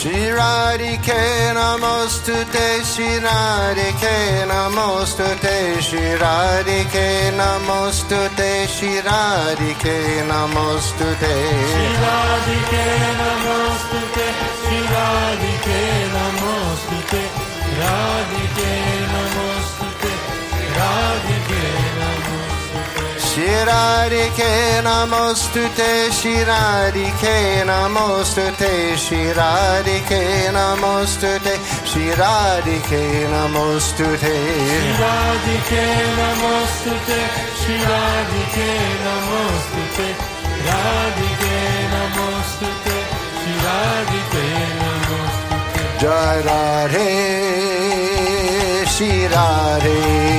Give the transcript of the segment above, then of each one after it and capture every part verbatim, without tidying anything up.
Shri Radhike Namostute, Shri Radhike Namostute, Shri Radhike Namostute, Shri Radhike Namostute. Shri Radhike Namostute, Shri Radhike Namostute, Radhike Namostute, Radhike Namostute. Shri Radhike Namostute, Shri Radhike Namostute, Shri Radhike Namostute, Shri Radhike Namostute. Shri Radhike Namostute, Shri Radhike Namostute, Radhike Namostute, Shri Radhike Namostute. Jai Radhe, Shri Radhe,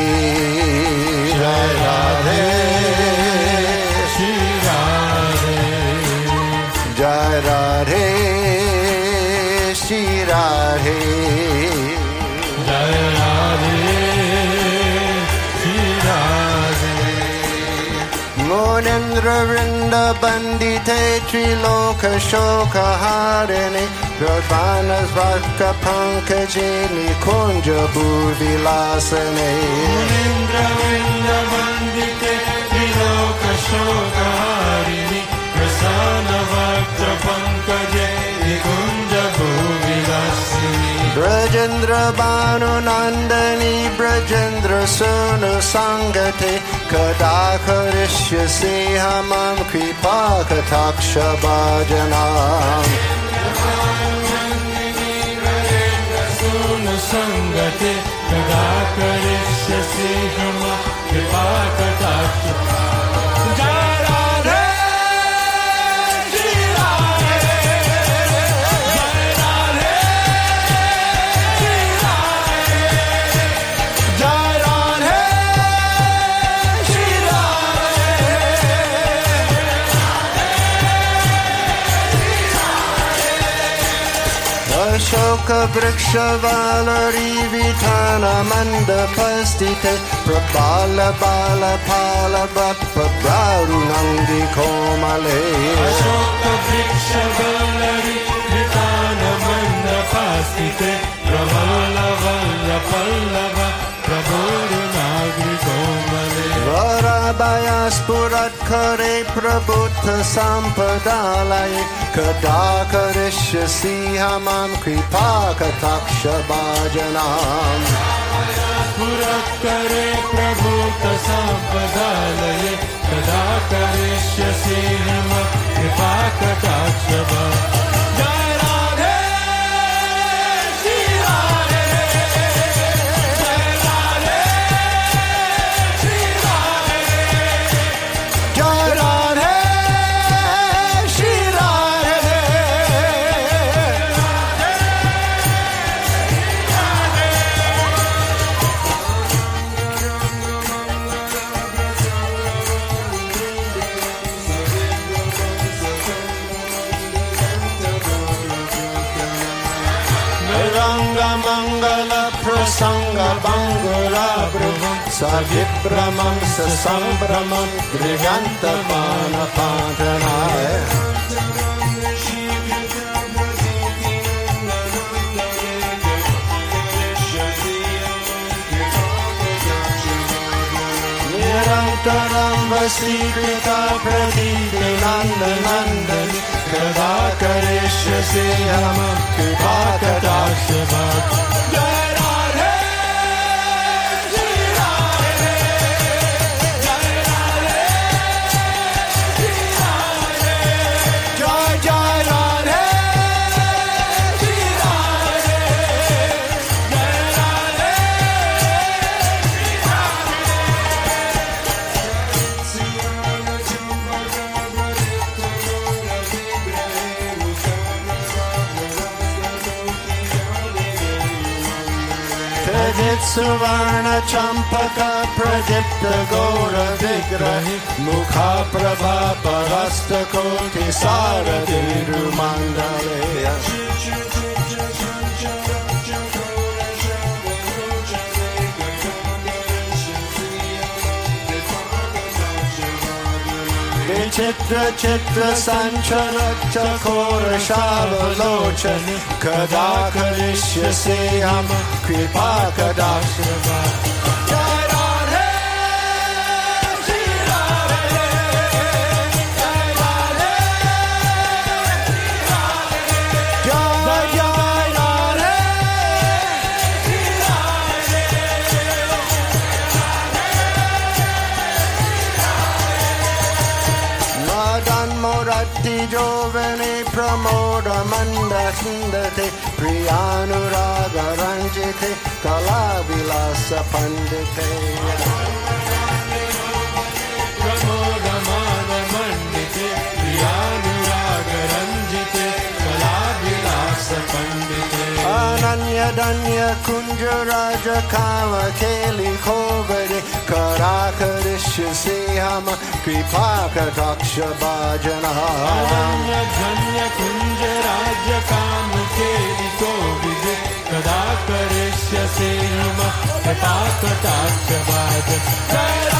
Jai Radhe, Shri Radhe, Jai Radhe, Shri Radhe, Jai Radhe, Shri Radhe. Monendra Vrinda Bandite Triloka Shoka Harini Pradvanas Vaka Pankajini Kunja Bhuvilasane. Munindra Vrinda Vandite Triloka Shoka Harini Prasana Vakta Pankaje Nikunja Bhuvilasini. Brajendra Banu Nandani Brajendra Sunu Sangate Kadakarishya Hamam Kripa Kataksha Bhajanam. Sangate Kadakarishya Hama Kripa Kataksha. Jai Radhe, Shri Radhe, Jai Radhe, Shri Radhe, Jai Radhe, Shri Radhe. Ashoka Vriksha Valari Vitana Mandapastite Prabhala Bala Pala Bappa Braru Nandi Komale. Ashoka Vriksha Valari Vitana Mandapastite Prabhala Vala Pallava Prabhu Nagri Komale. Varabayas Purat Kare Prabhuta Sampadalai Kadakarishya Sihamam Kripa Kataksha Bhajanam. Purakare Prabhuta Sampadalaye Kadakarishya Sihama Kripa Kataksha Bhajanam. Jai Radhe, Shri Radhe, Jai Radhe, Shri Radhe, Jai Radhe, Shri Radhe. Ranga Mangala Prasanga Bangura Braham Savipramam Sasambramam Driganta Mana Pantanaya. Nirantaram Vasikrita Praditi Nanda Nandani Kadakarishya Sihama Kripa Kataksha Bhajanam. Jai Radhe, Shri Radhe, Jai Radhe, Shri Radhe, Jai Jai Radhe, Shri Radhe, Jai Radhe, Shri Prajit Suvarna Champaka Prajita Gora Vigrahi Mukha Prabha Parasta Koti Saradiru Mandaleya. विचित्र चित्र संचर चकोर शावलोचन कदा करिष्यसि हम कृपा कदाश्रवा Giovane pramoda mandasindate priyanuraga ranjite kalavilasa pandite pramoda mana mandite priyanuraga ranjite kalavilasa pandite Ananya danya kunja raja kama keli khovare karakarisyasi hama kripa kataksha bhajana Ananya danya kunja raja kama keli khovare karakarisyasi hama kripa kataksha bhajana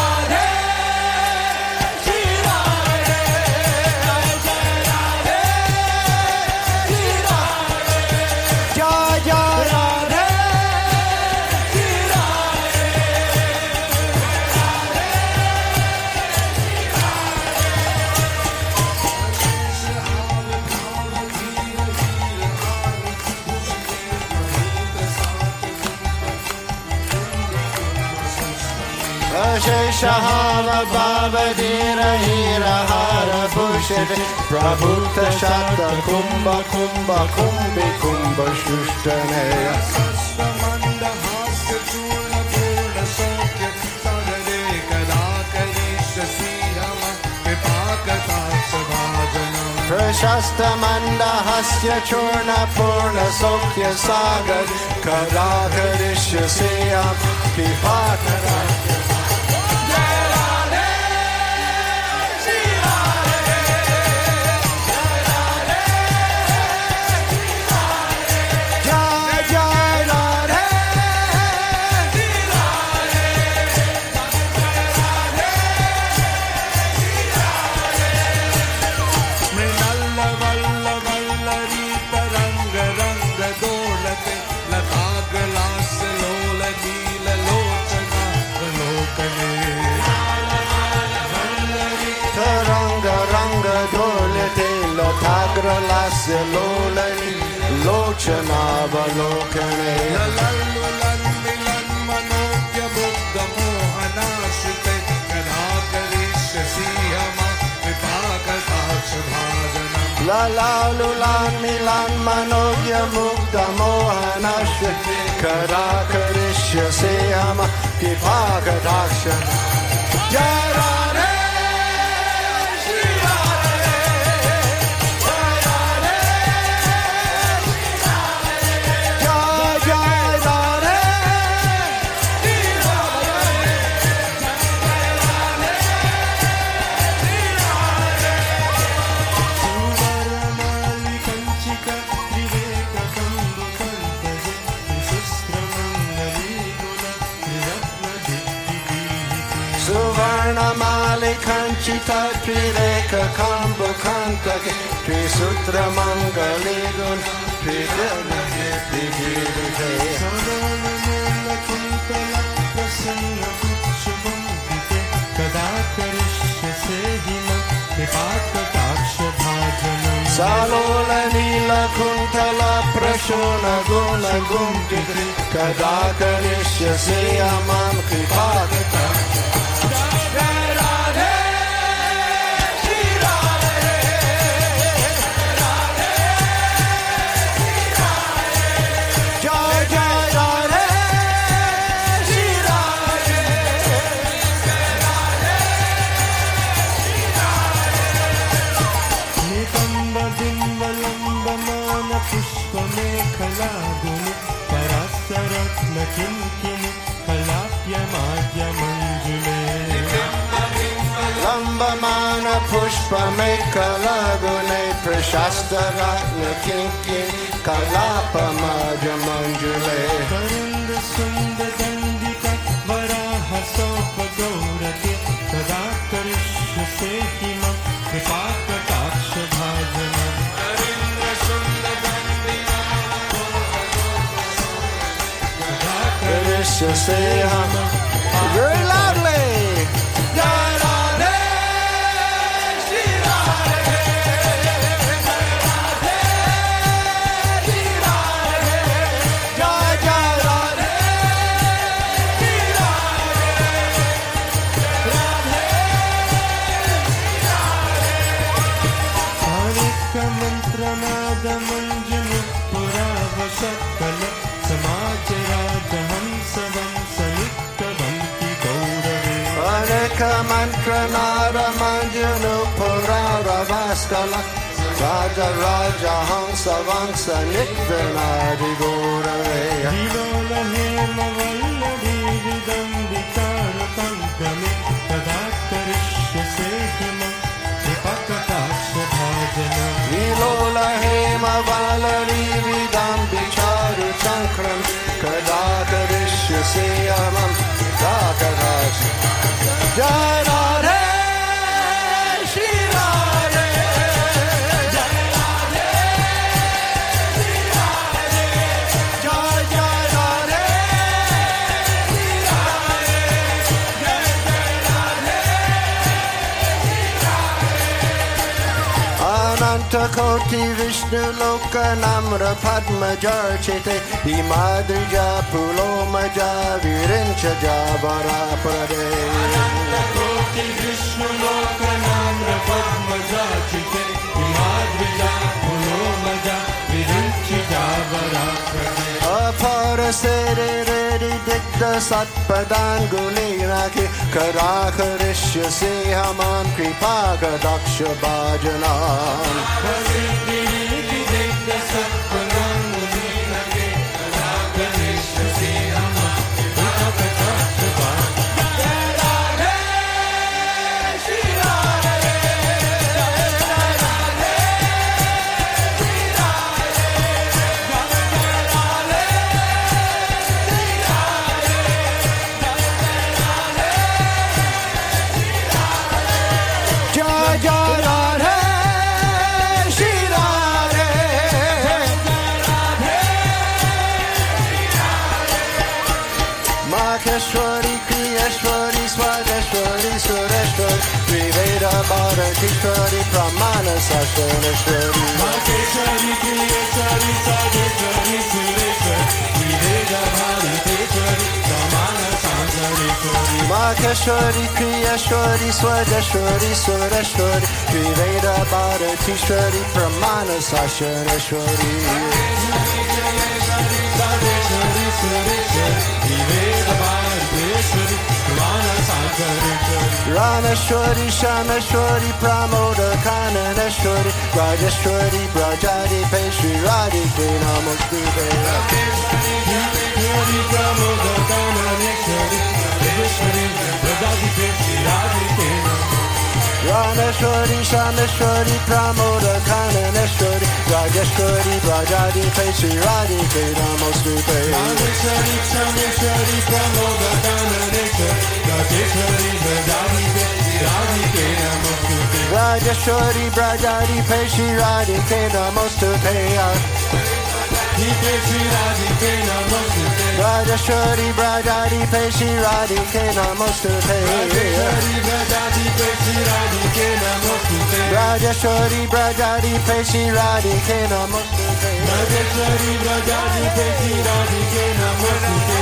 Sheshahava Bhavadira Hira Hara Bhushit Prabhuta Shata Kumbha Kumbha Kumbhi Kumbha Shushtaneya Sastamanda Hasya Churna Purna Sokya Sagade Kadakarisha Siyama Vipakatasha Bhajanam Prashasta Manda Hasya Churna Purna Sokya Sagad Kadakarisha Siyam Vipakatasha Lasya lolani lochana valokane Lalulan milan manokya buddha mohana shite kadakarisha siyama vipakatasha bhajanam Lalulan milan manokya mukta mohana shite kadakarisha siyama vipakatasha Jai Kanchita Trireka Kamba Kantake Trisutra Mangali Gun Tridana Divite Sadana Mula Kuntala Prasanna Kutsubam Vite Kadakarisha Sehima Vipakatasha Bhajanam Salola Nila Kuntala Prashona Guna Gumjitri Kadakarisha Seyamam Vipakatasha Kinkini kalapya madhya manjule Lambamana pushpa mekala gune prashasta ratna kinkin kalapa madhya manjule Karunda sunda dandika varaha sopa gaurati kadakarisha sehima Krishna say very loudly. Mantranara Manjanu Purara Vaskala Raja Raja Hansa Vansa Nikvinadi Gorave Vilola Hema Valladi Vidambikara Pankami Tadakarishya Sekhima Vipakataksha Bhajana Vilola Hema Valladi Vidambikara Chankram Kadakarishya Seyamam Dakarash Jai Radhe Shri Radhe Jai Radhe Shri Radhe Jai Jai Radhe Shri Radhe Jai Jai Radhe Shri Radhe Ananta Koti Vishnu Loka Namra Padma Jarchite Himadrija Pulomaja Virincha Jabara Prade Koti Vishnu Loka Namra Padma Jarchite Himadrija Pulomaja Virincha Jabara Prade Apara Sere Redi Dikta Satpadan Gulinaki Karakarishya Sehamam Kripaga Daksha Bhajanam Dikta Satpadan Gulinaki Karakarishya Sehamam Kripaga Daksha Bhajanam Maheshwari, Kriyeshwari, Swadeshwari, Sureshwari, Triveda Bharatishwari, Pramana Sashaneshwari. Maheshwari, Kriyeshwari, Swadeshwari, Sureshwari, Triveda Bharatishwari, Pramana Sashaneshwari. Maheshwari, Kriyeshwari, Swadeshwari, Sureshwari, Triveda Bharatishwari, Pramana Sashaneshwari. Rameshwari, Shameshwari, Pramoda, Kananeshwari, Rajeshwari, Brajadi, Peshri, Radhike, Namaste. Rameshwari, Pramoda, Kananeshwari, Rajeshwari, Brajadi, Peshri, Radhike, Rameshwari, Shameshwari, Pramoda, Kananeshwari, Rajeshwari, Brajadi, Peshri, Radhike, Namaste. Rameshwari, Shameshwari, Pramoda, Kananeshwari, Rajeshwari, Brajadi, Peshri, Radhike, Namaste. Rajeshwari, Brajadi, Peshri, Radhike, Namaste. Rajeshwari, Brajadi, Peshri, Radhike, Namaste. Rajeshwari, Brajadi, Peshri, Radhike, Namaste. Rajeshwari, Brajadi, Peshri, Radhike, Namaste.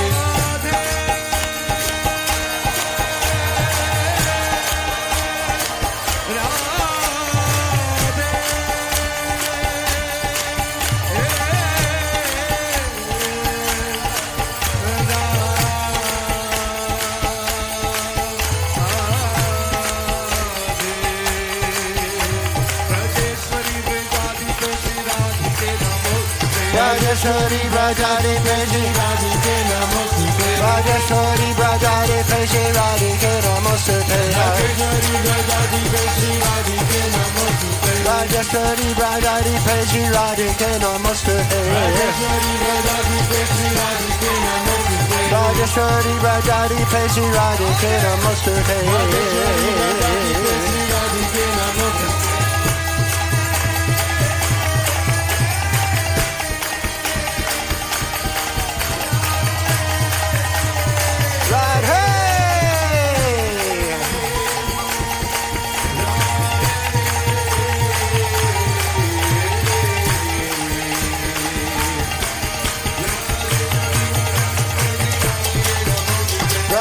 Rajeshwari, Brajadi, Peshri, Radhike, Namaste. Rajeshwari, Brajadi, Peshri, Radhike, Namaste. Rajeshwari, Brajadi, Peshri, Radhike, Namaste. Rajeshwari, Brajadi, Peshri, Radhike, Namaste. Rajeshwari, Brajadi, Peshri, Radhike, Namaste. Rajeshwari, Brajadi, Peshri, Radhike, Namaste.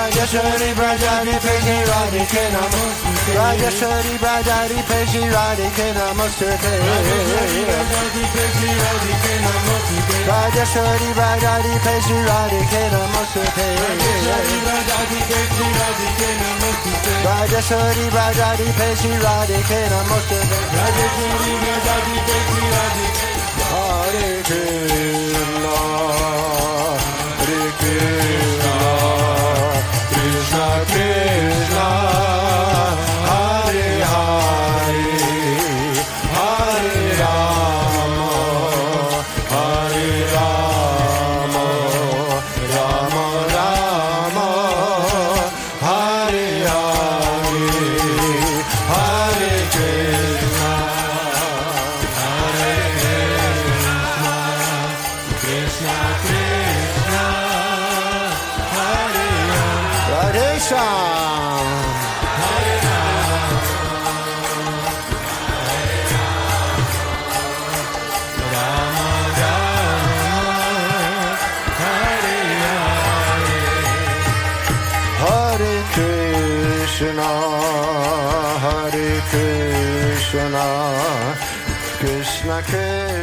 Rajeshwari Brajadhipe Shri Radhike Namaste. Rajeshwari Brajadhipe Shri Radhike Namaste. Rajeshwari Brajadhipe Shri Radhike Namaste. Rajeshwari Brajadhipe Shri Radhike Namaste. Hare Krishna, Hare Krishna, Krishna Krishna, Hare Hare, Hare Rama, Hare Rama, Rama Rama, Hare Hare, Hare Krishna, Hare Krishna, Krishna, Hare Radhe Shyam. Hare Rama, Rama Rama, Hare Hare. Hare Krishna, Hare Krishna, Krishna Krishna.